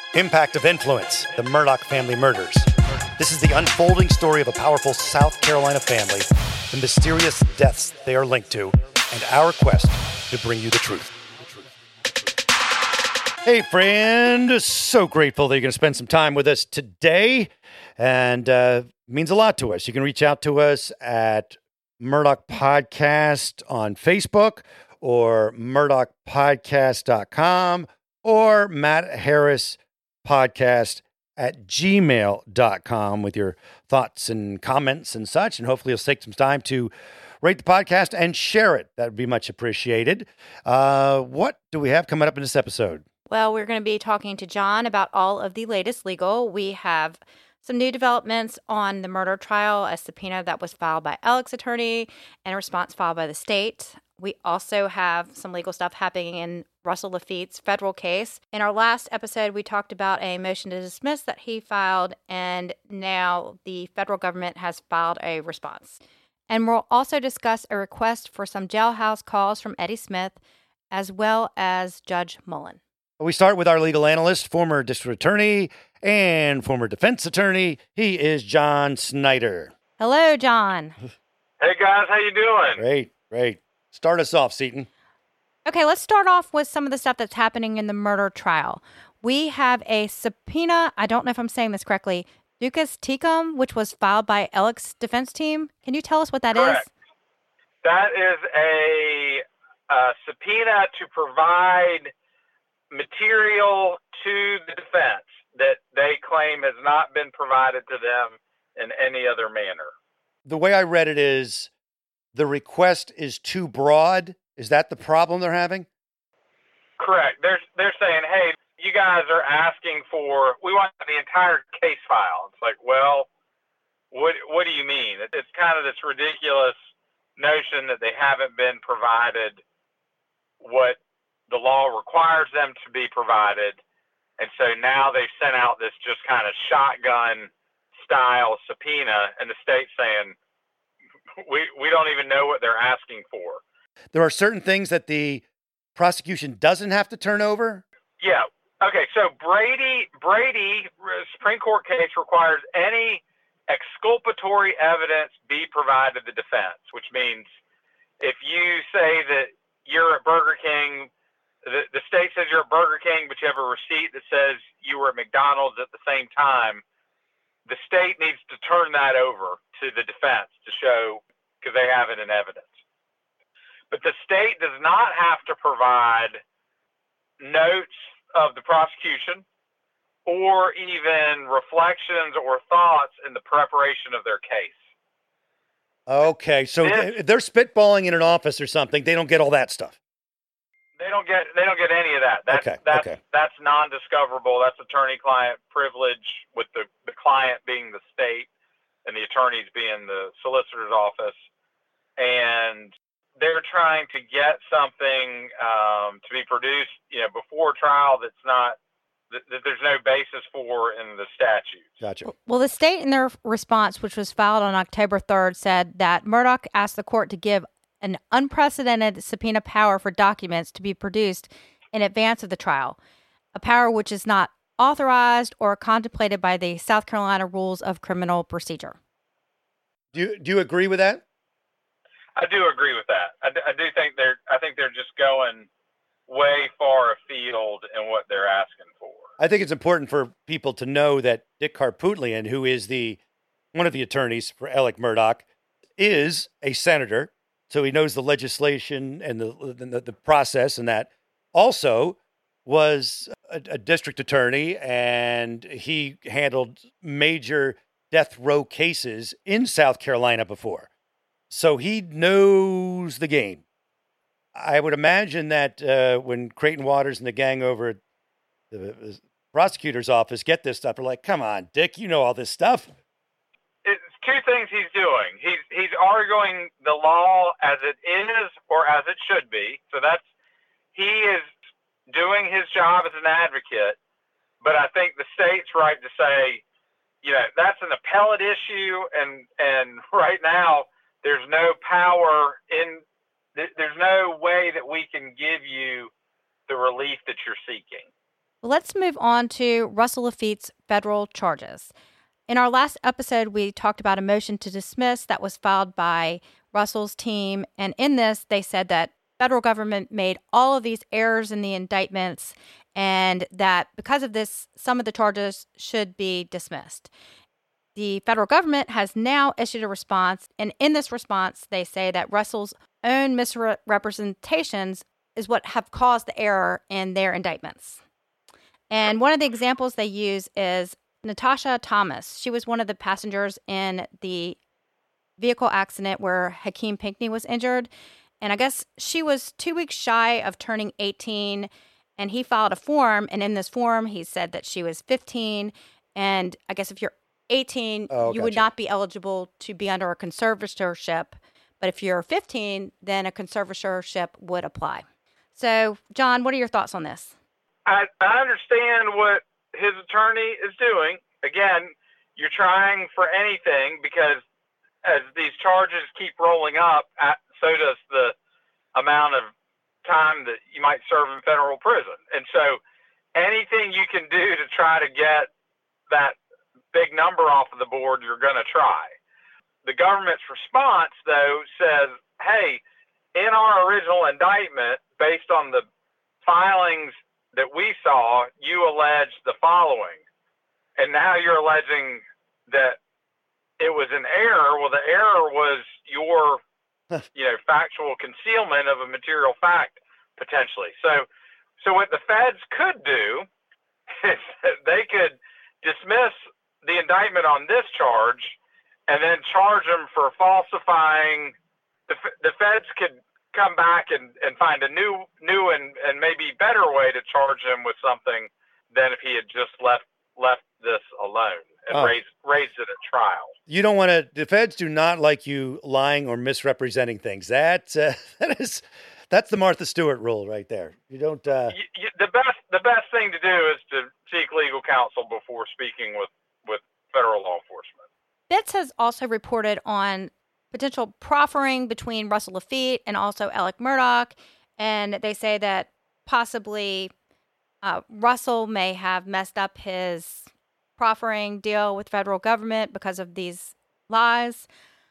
Impact of Influence, the Murdaugh family murders. This is the unfolding story of a powerful South Carolina family, the mysterious deaths they are linked to, and our quest to bring you the truth. Hey, friend. So grateful that you're going to spend some time with us today, and means a lot to us. You can reach out to us at Murdaugh Podcast on Facebook or murdaughpodcast.com or Matt Harris Podcast at gmail.com with your thoughts and comments and such. And hopefully you'll take some time to rate the podcast and share it. That would be much appreciated. What do we have coming up in this episode? Well, we're going to be talking to John about all of the latest legal. We have some new developments on the murder trial, a subpoena that was filed by Alec's attorney, and a response filed by the state. We also have some legal stuff happening in Russell Lafitte's federal case. In our last episode, we talked about a motion to dismiss that he filed, and now the federal government has filed a response. And we'll also discuss a request for some jailhouse calls from Eddie Smith, as well as Judge Mullen. We start with our legal analyst, former district attorney and former defense attorney. He is John Snyder. Hello, John. Hey, guys. How you doing? Great. Start us off, Seton. Okay, let's start off with some of the stuff that's happening in the murder trial. We have a subpoena, I don't know if I'm saying this correctly, Ducas Tecum, which was filed by Alec's defense team. Can you tell us what that Correct. is? That is a subpoena to provide material to the defense that they claim has not been provided to them in any other manner. The way I read it is the request is too broad. Is that the problem they're having? Correct. They're saying, hey, you guys are asking for, we want the entire case file. It's like, well, what do you mean? It's kind of this ridiculous notion that they haven't been provided what the law requires them to be provided. And so now they've sent out this just kind of shotgun style subpoena, and the state's saying, we don't even know what they're asking for. There are certain things that the prosecution doesn't have to turn over? Yeah. Okay, so Brady, Supreme Court case requires any exculpatory evidence be provided to the defense, which means if you say that you're at Burger King, the state says you're at Burger King, but you have a receipt that says you were at McDonald's at the same time, the state needs to turn that over to the defense to show, because they have it in evidence. But the state does not have to provide notes of the prosecution or even reflections or thoughts in the preparation of their case. Okay, so if they're spitballing in an office or something, they don't get all that stuff. They don't get any of that. That's non-discoverable. That's attorney-client privilege, with the client being the state and the attorneys being the solicitor's office. And they're trying to get something to be produced, before trial that there's no basis for in the statute. Gotcha. Well, the state in their response, which was filed on October 3rd, said that Murdaugh asked the court to give an unprecedented subpoena power for documents to be produced in advance of the trial, a power which is not authorized or contemplated by the South Carolina Rules of Criminal Procedure. Do you agree with that? I do agree with that. I do think they're just going way far afield in what they're asking for. I think it's important for people to know that Dick Harpootlian, who is one of the attorneys for Alec Murdaugh, is a senator, so he knows the legislation and the process, and that also was a district attorney, and he handled major death row cases in South Carolina before. So he knows the game. I would imagine that when Creighton Waters and the gang over at the prosecutor's office get this stuff, they're like, come on, Dick, you know all this stuff. It's two things he's doing. He's arguing the law as it is or as it should be. So he is doing his job as an advocate. But I think the state's right to say, that's an appellate issue, and right now there's no power there's no way that we can give you the relief that you're seeking. Well, let's move on to Russell Laffitte's federal charges. In our last episode, we talked about a motion to dismiss that was filed by Russell's team. And in this, they said that federal government made all of these errors in the indictments and that because of this, some of the charges should be dismissed. The federal government has now issued a response. And in this response, they say that Russell's own misrepresentations is what have caused the error in their indictments. And one of the examples they use is Natasha Thomas. She was one of the passengers in the vehicle accident where Hakeem Pinckney was injured. And I guess she was 2 weeks shy of turning 18, and he filed a form. And in this form, he said that she was 15. And I guess if you're 18, you would not be eligible to be under a conservatorship. But if you're 15, then a conservatorship would apply. So, John, what are your thoughts on this? I understand what his attorney is doing. Again, you're trying for anything because as these charges keep rolling up, so does the amount of time that you might serve in federal prison. And so anything you can do to try to get that big number off of the board, you're going to try. The government's response, though, says, hey, in our original indictment, based on the filings that we saw, you alleged the following. And now you're alleging that it was an error. Well, the error was your, factual concealment of a material fact, potentially. So what the feds could do is they could dismiss the indictment on this charge and then charge them for falsifying. The feds could come back and find a new and maybe better way to charge him with something than if he had just left this alone and raised it at trial. You don't want to. The feds do not like you lying or misrepresenting things. That's the Martha Stewart rule right there. You don't. The best thing to do is to seek legal counsel before speaking with federal law enforcement. BITS has also reported on potential proffering between Russell Laffitte and also Alec Murdaugh, and they say that possibly Russell may have messed up his proffering deal with federal government because of these lies.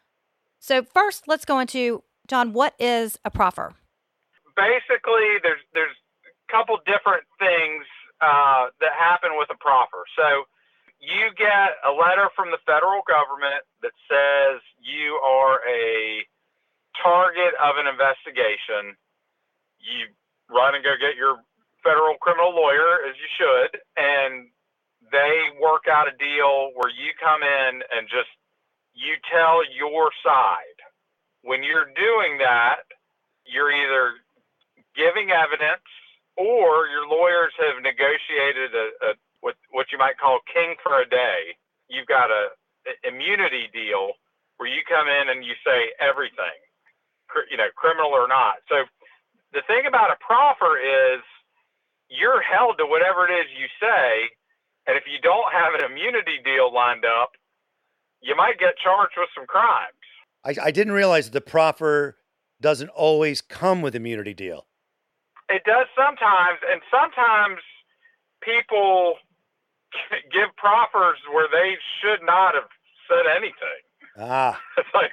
So first, let's go into, John, what is a proffer? Basically, there's a couple different things that happen with a proffer. So you get a letter from the federal government that says you are a target of an investigation. You run and go get your federal criminal lawyer, as you should, and they work out a deal where you come in and just you tell your side. When you're doing that, you're either giving evidence or your lawyers have negotiated what you might call king for a day. You've got a immunity deal where you come in and you say everything, criminal or not. So the thing about a proffer is you're held to whatever it is you say, and if you don't have an immunity deal lined up, you might get charged with some crimes. I didn't realize that the proffer doesn't always come with immunity deal. It does sometimes, and sometimes people give proffers where they should not have said anything. It's like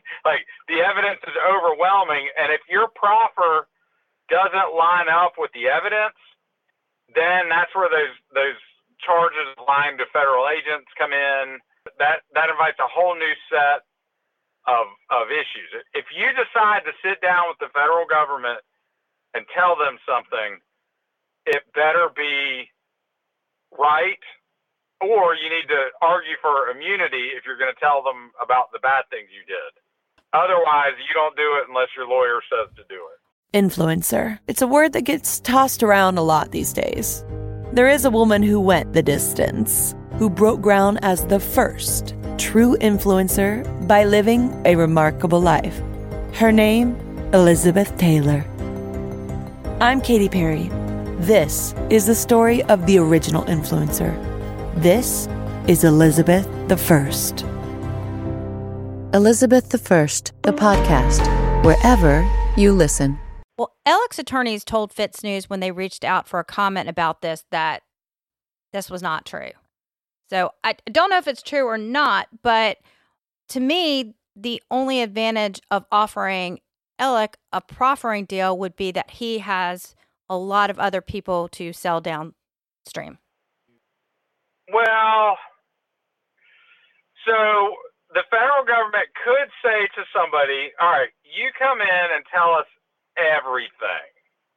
the evidence is overwhelming, and if your proffer doesn't line up with the evidence, then that's where those charges aligned to federal agents come in. That invites a whole new set of issues. If you decide to sit down with the federal government and tell them something, it better be right, or you need to argue for immunity if you're going to tell them about the bad things you did. Otherwise, you don't do it unless your lawyer says to do it. Influencer. It's a word that gets tossed around a lot these days. There is a woman who went the distance, who broke ground as the first true influencer by living a remarkable life. Her name, Elizabeth Taylor. I'm Katy Perry. This is the story of the original influencer. This is Elizabeth the First. Elizabeth the First, the podcast, wherever you listen. Well, Alec's attorneys told Fitz News when they reached out for a comment about this that this was not true. So I don't know if it's true or not, but to me, the only advantage of offering Alec a proffering deal would be that he has a lot of other people to sell downstream. Well, so the federal government could say to somebody, all right, you come in and tell us everything.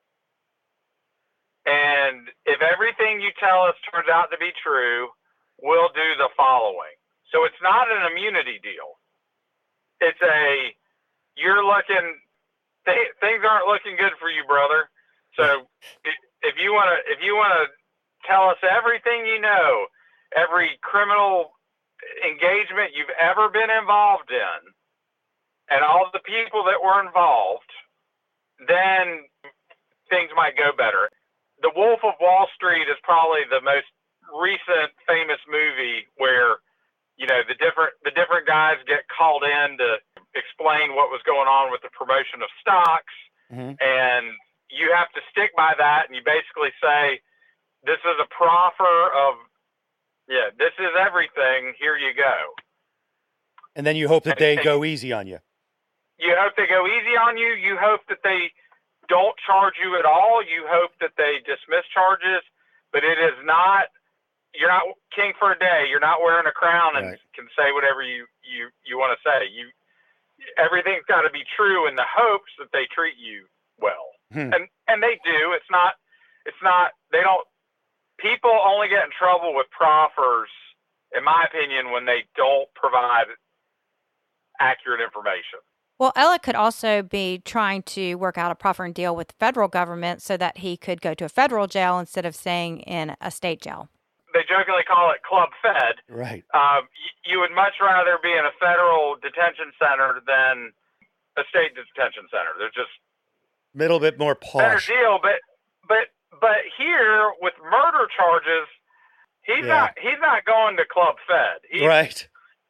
And if everything you tell us turns out to be true, we'll do the following. So it's not an immunity deal. It's you're looking, things aren't looking good for you, brother. So if you want to tell us everything you know, every criminal engagement you've ever been involved in, and all the people that were involved, then things might go better. The Wolf of Wall Street is probably the most recent famous movie where, you know, the different guys get called in to explain what was going on with the promotion of stocks, and you have to stick by that, and you basically say, this is a proffer of, this is everything, here you go. And then you hope that they go easy on you. You hope they go easy on you. You hope that they don't charge you at all. You hope that they dismiss charges, but it is not, you're not king for a day. You're not wearing a crown and can say whatever you want to say. Everything's got to be true in the hopes that they treat you well. And they do. It's not, they don't, people only get in trouble with proffers, in my opinion, when they don't provide accurate information. Well, Alec could also be trying to work out a proffering deal with the federal government so that he could go to a federal jail instead of staying in a state jail. They jokingly call it Club Fed. Right. You would much rather be in a federal detention center than a state detention center. They're just a little bit more posh. Better deal, but here with murder charges, he's not going to Club Fed. Right.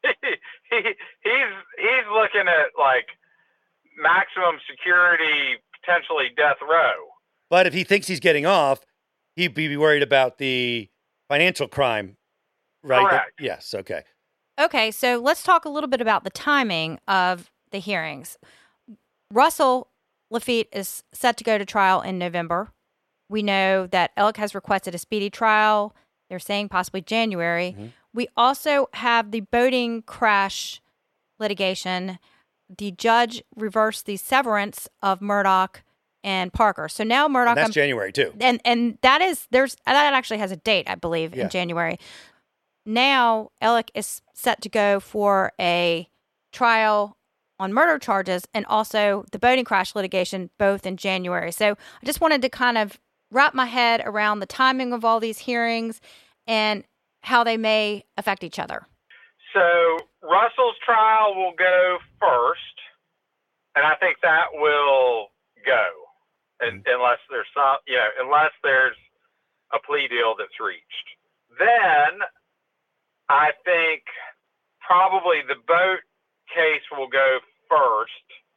He's looking at like maximum security, potentially death row. But if he thinks he's getting off, he'd be worried about the financial crime, right? Correct. Yes. Okay. Okay, so let's talk a little bit about the timing of the hearings. Russell Laffitte is set to go to trial in November. We know that Alec has requested a speedy trial. They're saying possibly January. We also have the boating crash litigation. The judge reversed the severance of Murdaugh and Parker. So now Murdaugh... And that's January, too. And that actually has a date, I believe, in January. Now, Alec is set to go for a trial on murder charges and also the boating crash litigation, both in January. So I just wanted to kind of wrap my head around the timing of all these hearings and how they may affect each other. So Russell's trial will go first, and I think that will go, unless there's a plea deal that's reached. Then I think probably the boat case will go first,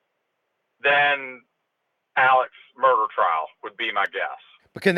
then Alec's murder trial would be my guess. But can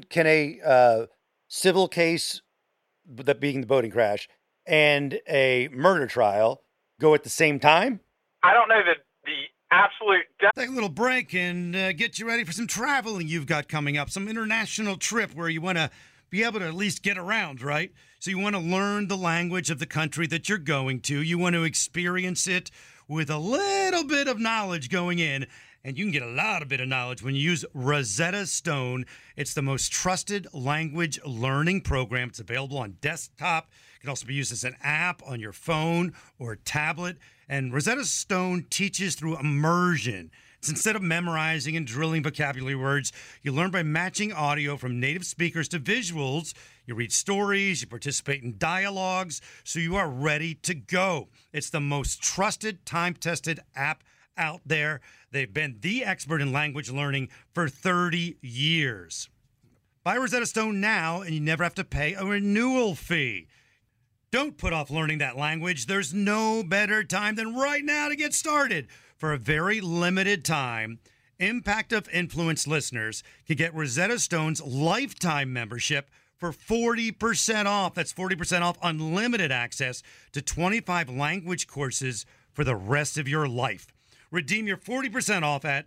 a civil case, that being the boating crash, and a murder trial go at the same time? I don't know that the absolute... Take a little break and get you ready for some traveling you've got coming up, some international trip where you want to be able to at least get around, right? So you want to learn the language of the country that you're going to. You want to experience it with a little bit of knowledge going in. And you can get a lot of bit of knowledge when you use Rosetta Stone. It's the most trusted language learning program. It's available on desktop. It can also be used as an app on your phone or tablet. And Rosetta Stone teaches through immersion. It's instead of memorizing and drilling vocabulary words, you learn by matching audio from native speakers to visuals. You read stories, you participate in dialogues, so you are ready to go. It's the most trusted, time-tested app out there. They've been the expert in language learning for 30 years. Buy Rosetta Stone now, and you never have to pay a renewal fee. Don't put off learning that language. There's no better time than right now to get started. For a very limited time, Impact of Influence listeners can get Rosetta Stone's lifetime membership for 40% off. That's 40% off unlimited access to 25 language courses for the rest of your life. Redeem your 40% off at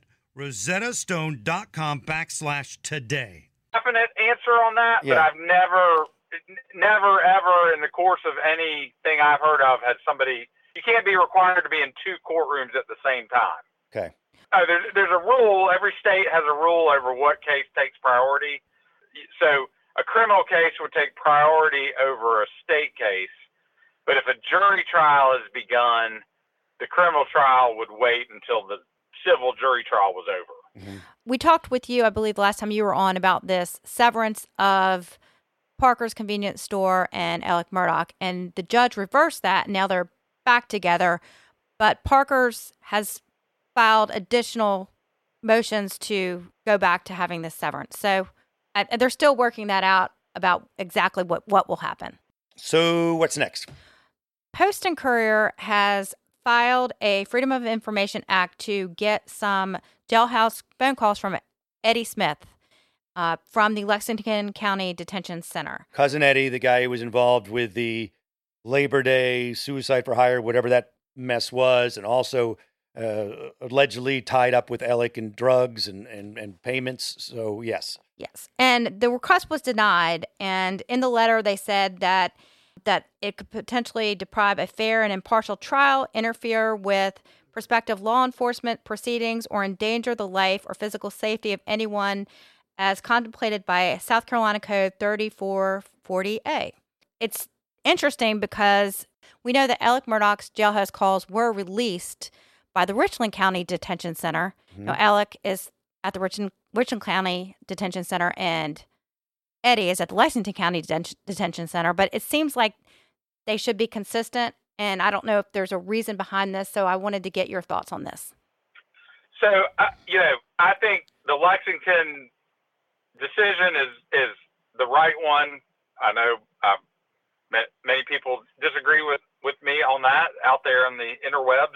rosettastone.com/today. Definite answer on that, Yeah. but I've never, ever in the course of anything I've heard of had somebody, you can't be required to be in two courtrooms at the same time. Okay. There's a rule. Every state has a rule over what case takes priority. So a criminal case would take priority over a state case. But if a jury trial has begun, the criminal trial would wait until the civil jury trial was over. Mm-hmm. We talked with you, I believe, last time you were on about this severance of Parker's convenience store and Alec Murdaugh, and the judge reversed that. Now they're back together, but Parker's has filed additional motions to go back to having this severance. So they're still working that out about exactly what will happen. So what's next? Post and Courier has filed a Freedom of Information Act to get some jailhouse phone calls from Eddie Smith from the Lexington County Detention Center. Cousin Eddie, the guy who was involved with the Labor Day suicide for hire, whatever that mess was, and also allegedly tied up with Alec and drugs and payments. So, yes. Yes. And the request was denied. And in the letter, they said that it could potentially deprive a fair and impartial trial, interfere with prospective law enforcement proceedings, or endanger the life or physical safety of anyone as contemplated by South Carolina Code 3440A. It's interesting because we know that Alec Murdaugh's jailhouse calls were released by the Richland County Detention Center. Mm-hmm. Now, Alec is at the Richland County Detention Center, and Eddie is at the Lexington County Detention Center. But it seems like they should be consistent, and I don't know if there's a reason behind this, so I wanted to get your thoughts on this. So, I think the Lexington decision is the right one. I know many people disagree with me on that out there on the interwebs.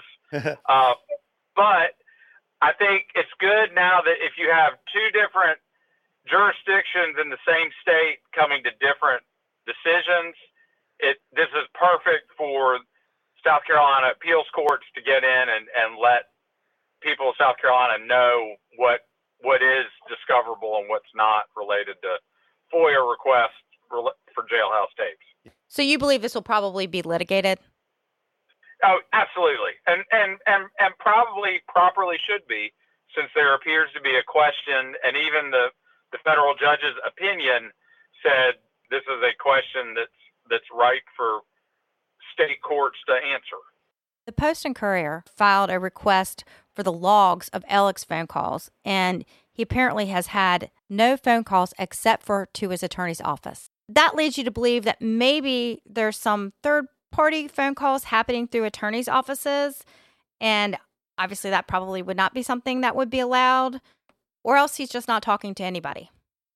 But I think it's good now that if you have two different jurisdictions in the same state coming to different decisions, this is perfect for South Carolina appeals courts to get in and let people of South Carolina know what is discoverable and what's not related to FOIA requests for jailhouse tapes. So you believe this will probably be litigated? Oh, absolutely. And probably properly should be, since there appears to be a question, and even the federal judge's opinion said this is a question that's right for state courts to answer. The Post and Courier filed a request for the logs of Alec's phone calls, and he apparently has had no phone calls except to his attorney's office. That leads you to believe that maybe there's some third-party phone calls happening through attorneys' offices, and obviously that probably would not be something that would be allowed, or else he's just not talking to anybody.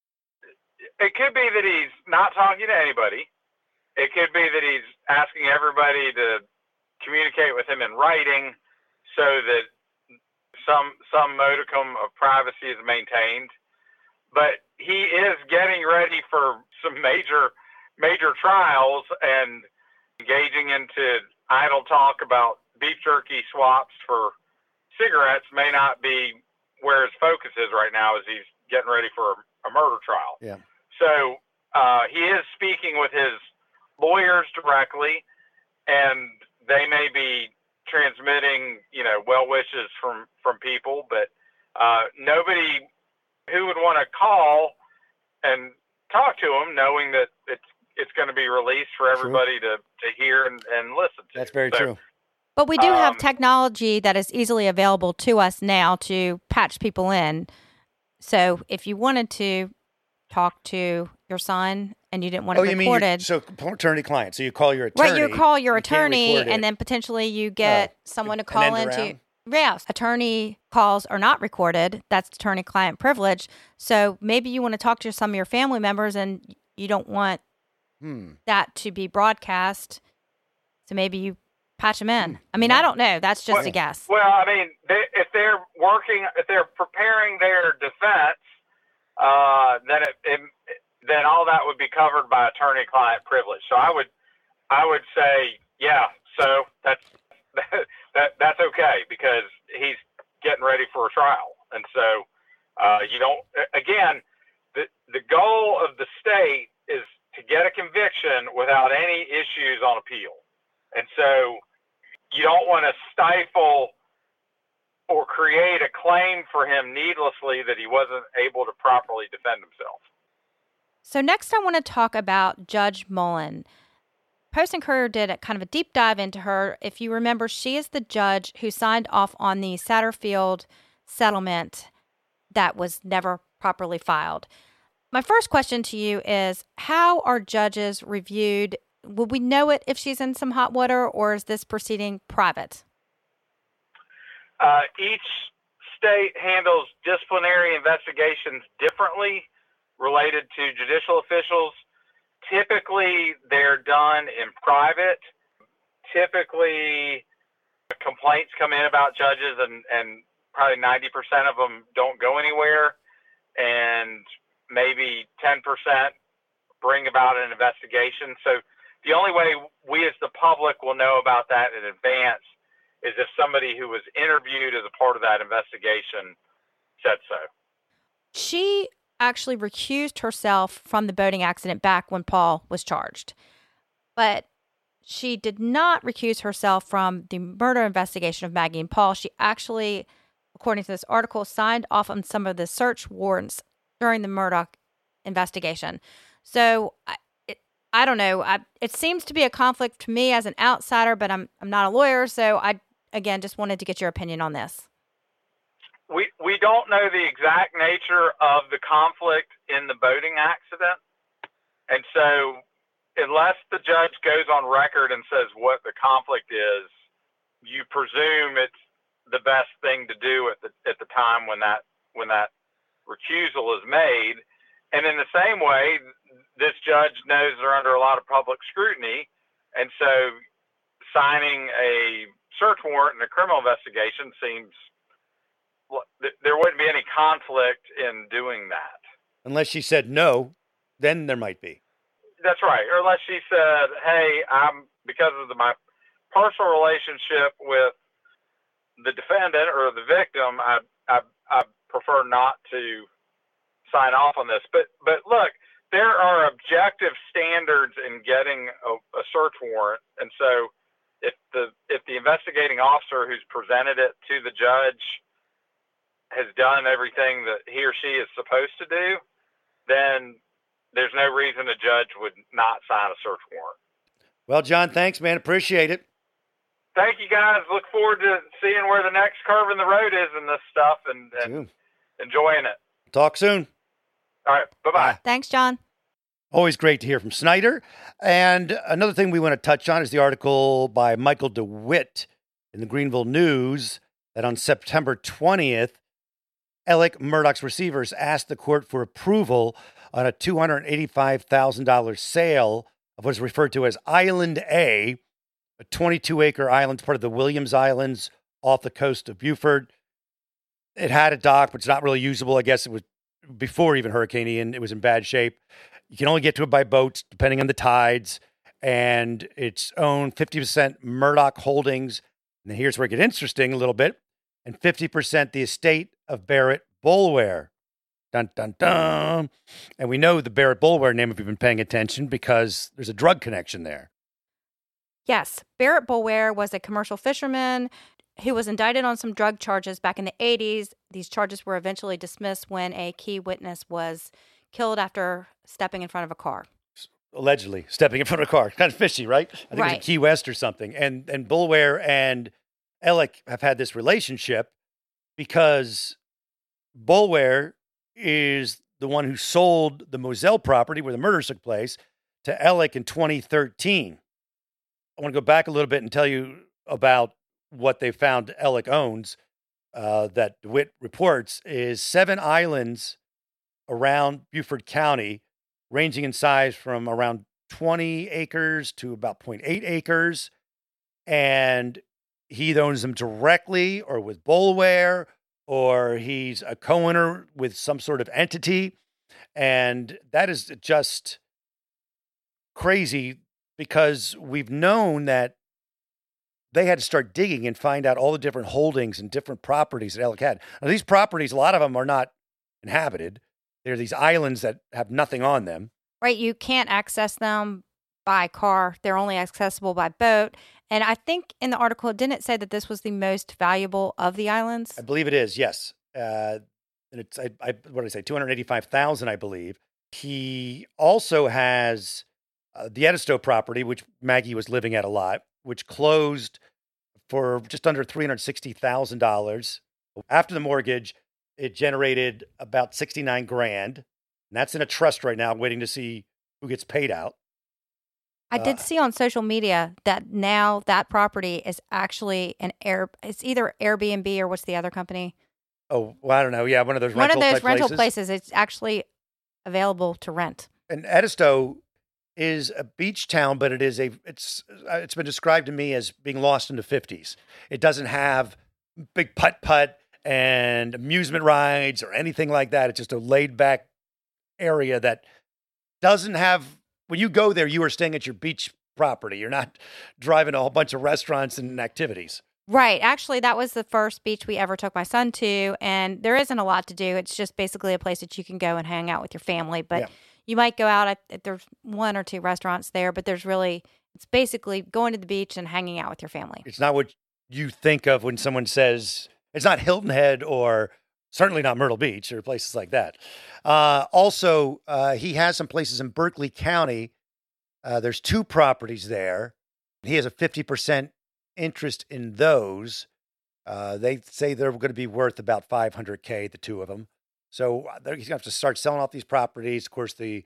It could be that he's not talking to anybody. It could be that he's asking everybody to communicate with him in writing so that some modicum of privacy is maintained. But he is getting ready for some major trials, and engaging into idle talk about beef jerky swaps for cigarettes may not be where his focus is right now as he's getting ready for a murder trial. Yeah. So he is speaking with his lawyers directly, and they may be transmitting, well wishes from people, but nobody who would want to call and talk to him knowing that it's going to be released for everybody to hear and listen to. That's very true. But we do have technology that is easily available to us now to patch people in. So if you wanted to talk to your son and you didn't want it recorded. So attorney-client. So you call your attorney. Right, you call your attorney, and then potentially you get someone to call into. Yes, attorney calls are not recorded. That's attorney-client privilege. So maybe you want to talk to some of your family members and you don't want that to be broadcast. So maybe you patch them in. I mean, I don't know. That's just a guess. Well, I mean, if they're preparing their defense, then all that would be covered by attorney-client privilege. So I would say, yeah. So that's okay because he's getting ready for a trial, and so you don't. Again, the goal of the state is to get a conviction without any issues on appeal, and so you don't want to stifle or create a claim for him needlessly that he wasn't able to properly defend himself. So next I want to talk about Judge Mullen. Post and Courier did a kind of a deep dive into her. If you remember, she is the judge who signed off on the Satterfield settlement that was never properly filed. My first question to you is, how are judges reviewed? Will we know it if she's in some hot water, or is this proceeding private? Each state handles disciplinary investigations differently related to judicial officials. Typically, they're done in private. Typically, complaints come in about judges, and probably 90% of them don't go anywhere, and maybe 10% bring about an investigation. So the only way we as the public will know about that in advance is if somebody who was interviewed as a part of that investigation said so. She actually recused herself from the boating accident back when Paul was charged. But she did not recuse herself from the murder investigation of Maggie and Paul. She actually, according to this article, signed off on some of the search warrants during the Murdaugh investigation. So I don't know. It seems to be a conflict to me as an outsider, but I'm not a lawyer, so I, again, just wanted to get your opinion on this. We don't know the exact nature of the conflict in the boating accident. And so unless the judge goes on record and says what the conflict is, you presume it's the best thing to do at the time when that recusal is made. And in the same way, this judge knows they're under a lot of public scrutiny. And so signing a search warrant in a criminal investigation seems there wouldn't be any conflict in doing that. Unless she said no, then there might be. That's right. Or unless she said, hey, because of my personal relationship with the defendant or the victim, I prefer not to sign off on this. But look, there are objective standards in getting a search warrant. And so if the investigating officer who's presented it to the judge has done everything that he or she is supposed to do, then there's no reason a judge would not sign a search warrant. Well, John, thanks, man. Appreciate it. Thank you, guys. Look forward to seeing where the next curve in the road is in this stuff and enjoying it. Talk soon. All right. Bye-bye. Thanks, John. Always great to hear from Snyder. And another thing we want to touch on is the article by Michael DeWitt in the Greenville News that on September 20th, Alec Murdaugh's receivers asked the court for approval on a $285,000 sale of what is referred to as Island A 22-acre island, part of the Williams Islands off the coast of Beaufort. It had a dock, but it's not really usable. I guess it was before even Hurricane Ian. It was in bad shape. You can only get to it by boat, depending on the tides. And it's owned 50% Murdaugh Holdings. And here's where it gets interesting a little bit. And 50% the estate of Barrett Boulware. Dun, dun, dun. And we know the Barrett Boulware name if you've been paying attention because there's a drug connection there. Yes, Barrett Boulware was a commercial fisherman who was indicted on some drug charges back in the 80s. These charges were eventually dismissed when a key witness was killed after stepping in front of a car. Allegedly stepping in front of a car. Kind of fishy, right? I think Right. it was Key West or something. And Boulware and Alec have had this relationship because Boulware is the one who sold the Moselle property where the murders took place to Alec in 2013. I want to go back a little bit and tell you about what they found Alec owns that DeWitt reports is 7 islands around Beaufort County, ranging in size from around 20 acres to about 0.8 acres. and he either owns them directly or with Boulware, or he's a co-owner with some sort of entity. And that is just crazy because we've known that they had to start digging and find out all the different holdings and different properties that Alec had. Now, these properties, a lot of them are not inhabited. They're these islands that have nothing on them. Right. You can't access them by car. They're only accessible by boat. And I think in the article, didn't it say that this was the most valuable of the islands? I believe it is, yes. And it's, what did I say, 285,000, I believe. He also has the Edisto property, which Maggie was living at a lot, which closed for just under $360,000. After the mortgage, it generated about $69,000. And that's in a trust right now, waiting to see who gets paid out. I did see on social media that now that property is actually it's either Airbnb or what's the other company? Oh, well, I don't know. Yeah, one of those rental places. It's actually available to rent. And Edisto is a beach town, but it's been described to me as being lost in the 50s. It doesn't have big putt-putt and amusement rides or anything like that. It's just a laid-back area that doesn't have... When you go there, you are staying at your beach property. You're not driving a whole bunch of restaurants and activities. Right. Actually, that was the first beach we ever took my son to, and there isn't a lot to do. It's just basically a place that you can go and hang out with your family. But you might go out. There's one or two restaurants there, but it's basically going to the beach and hanging out with your family. It's not what you think of when someone says, it's not Hilton Head or certainly not Myrtle Beach or places like that. Also, he has some places in Berkeley County. There's 2 properties there. He has a 50% interest in those. They say they're going to be worth about $500K, the 2 of them. So he's going to have to start selling off these properties. Of course, the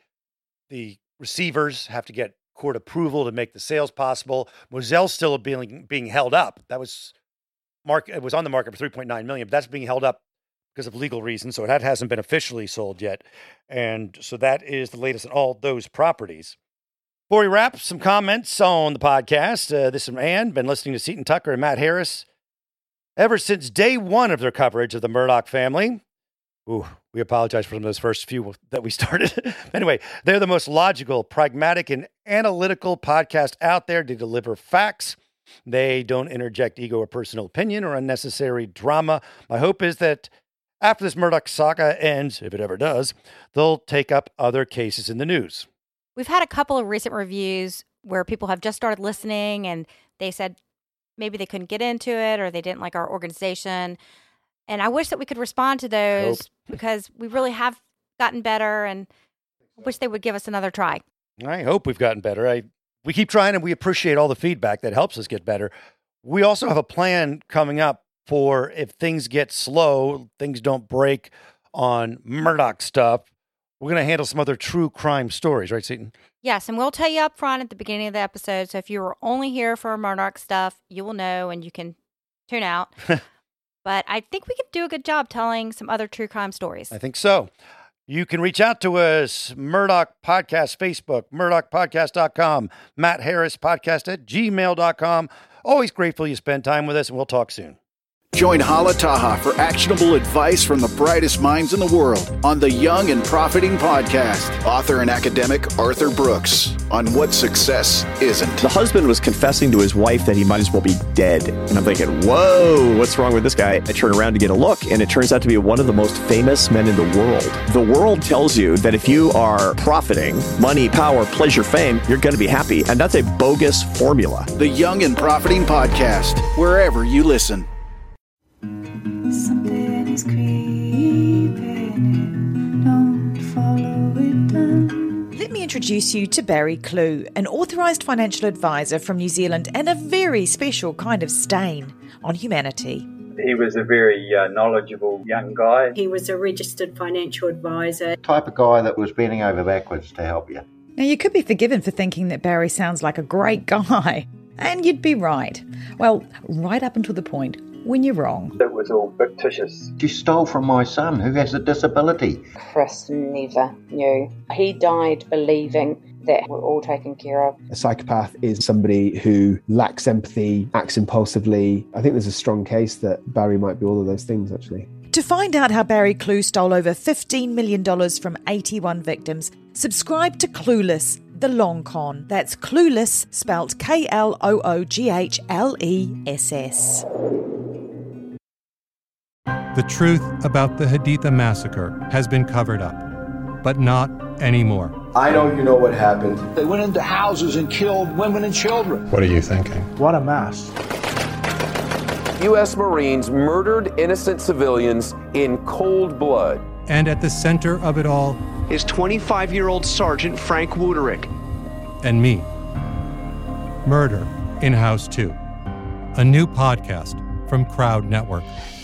receivers have to get court approval to make the sales possible. Mozelle's still being held up. It was on the market for $3.9 million, but that's being held up because of legal reasons. So that hasn't been officially sold yet. And so that is the latest on all those properties. Before we wrap, some comments on the podcast. This is from Ann. Been listening to Seton Tucker and Matt Harris ever since day one of their coverage of the Murdaugh family. Ooh, we apologize for some of those first few that we started. Anyway, they're the most logical, pragmatic, and analytical podcast out there to deliver facts. They don't interject ego or personal opinion or unnecessary drama. My hope is that after this Murdaugh saga ends, if it ever does, they'll take up other cases in the news. We've had a couple of recent reviews where people have just started listening and they said maybe they couldn't get into it or they didn't like our organization. And I wish that we could respond to those because we really have gotten better and I wish they would give us another try. I hope we've gotten better. We keep trying and we appreciate all the feedback that helps us get better. We also have a plan coming up for if things get slow, things don't break on Murdaugh stuff. We're going to handle some other true crime stories, right, Seton? Yes, and we'll tell you up front at the beginning of the episode. So if you were only here for Murdaugh stuff, you will know and you can tune out. But I think we could do a good job telling some other true crime stories. I think so. You can reach out to us, Murdaugh Podcast, Facebook, MurdaughPodcast.com, Matt Harris Podcast at gmail.com. Always grateful you spend time with us, and we'll talk soon. Join Hala Taha for actionable advice from the brightest minds in the world on the Young and Profiting Podcast. Author and academic Arthur Brooks on what success isn't. The husband was confessing to his wife that he might as well be dead. And I'm thinking, whoa, what's wrong with this guy? I turn around to get a look, and it turns out to be one of the most famous men in the world. The world tells you that if you are profiting, money, power, pleasure, fame, you're going to be happy. And that's a bogus formula. The Young and Profiting Podcast, wherever you listen. Something is creeping in, don't follow it down. Let me introduce you to Barry Clue, an authorised financial advisor from New Zealand and a very special kind of stain on humanity. He was a very knowledgeable young guy. He was a registered financial advisor. Type of guy that was bending over backwards to help you. Now, you could be forgiven for thinking that Barry sounds like a great guy, and you'd be right. Well, right up until the point when you're wrong. It was all fictitious. You stole from my son who has a disability. Chris never knew. He died believing that were all taken care of. A psychopath is somebody who lacks empathy, acts impulsively. I think there's a strong case that Barry might be all of those things, actually. To find out how Barry Clue stole over $15 million from 81 victims, subscribe to Clueless, The Long Con. That's Clueless, spelt Klooghless. The truth about the Haditha massacre has been covered up, but not anymore. I know you know what happened. They went into houses and killed women and children. What are you thinking? What a mess. U.S. Marines murdered innocent civilians in cold blood. And at the center of it all is 25-year-old Sergeant Frank Wuterich. And me. Murder in House 2. A new podcast from Crowd Network.